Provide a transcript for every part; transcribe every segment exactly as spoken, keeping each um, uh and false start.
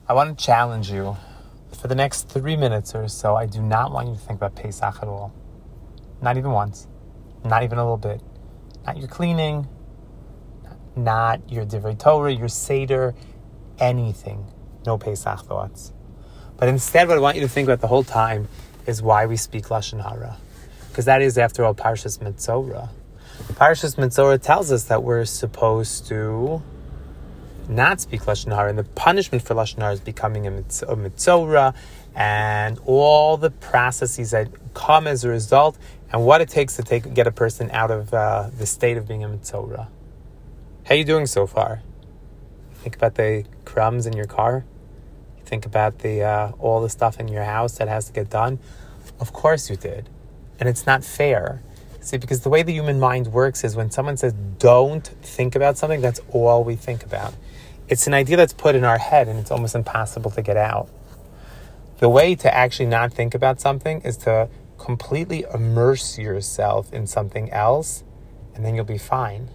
I want to challenge you. For the next three minutes or so, I do not want you to think about Pesach at all. Not even once. Not even a little bit. Not your cleaning. Not your Divrei Torah, your Seder, anything. No Pesach thoughts. But instead, what I want you to think about the whole time is why we speak Lashon Hara. Because that is, after all, Parshas Metzora. Parshas Metzora tells us that we're supposed to not speak Lashon Hara, and the punishment for Lashon Hara is becoming a, mitz- a Metzora, and all the processes that come as a result, and what it takes to take get a person out of uh, the state of being a Metzora. How are you doing so far? Think about the crumbs in your car. You think about the uh, all the stuff in your house that has to get done. Of course you did. And it's not fair. See, because the way the human mind works is when someone says, don't think about something, that's all we think about. It's an idea that's put in our head, and it's almost impossible to get out. The way to actually not think about something is to completely immerse yourself in something else, and then you'll be fine.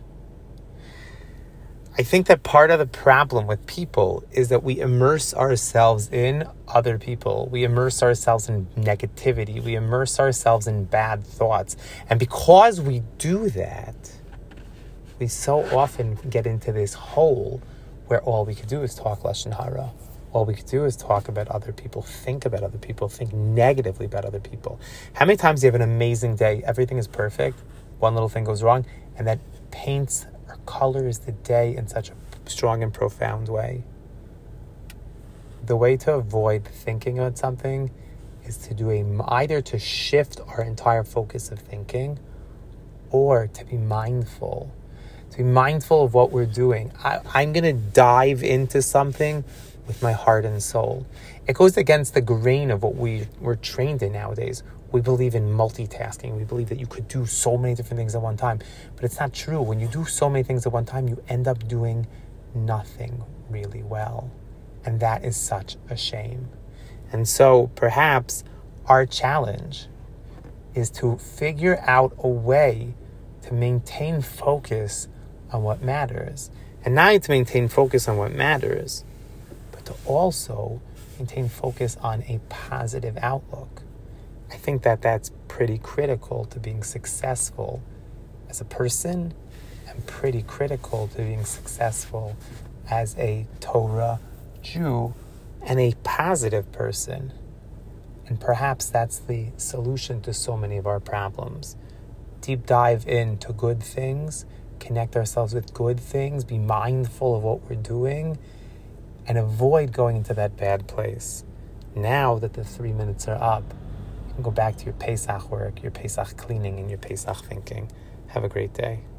I think that part of the problem with people is that we immerse ourselves in other people. We immerse ourselves in negativity. We immerse ourselves in bad thoughts. And because we do that, we so often get into this hole where all we could do is talk Lashon Hara. All we could do is talk about other people, think about other people, think negatively about other people. How many times do you have an amazing day, everything is perfect, one little thing goes wrong, and that paints or colors the day in such a strong and profound way? The way to avoid thinking about something is to do a, either to shift our entire focus of thinking, or to be mindful. To be mindful of what we're doing. I, I'm going to dive into something with my heart and soul. It goes against the grain of what we, we're trained in nowadays. We believe in multitasking. We believe that you could do so many different things at one time. But it's not true. When you do so many things at one time, you end up doing nothing really well. And that is such a shame. And so perhaps our challenge is to figure out a way to maintain focus on what matters. And not only to maintain focus on what matters, but to also maintain focus on a positive outlook. I think that that's pretty critical to being successful as a person, and pretty critical to being successful as a Torah Jew and a positive person. And perhaps that's the solution to so many of our problems. Deep dive into good things, connect ourselves with good things, be mindful of what we're doing, and avoid going into that bad place. Now that the three minutes are up, you can go back to your Pesach work, your Pesach cleaning, and your Pesach thinking. Have a great day.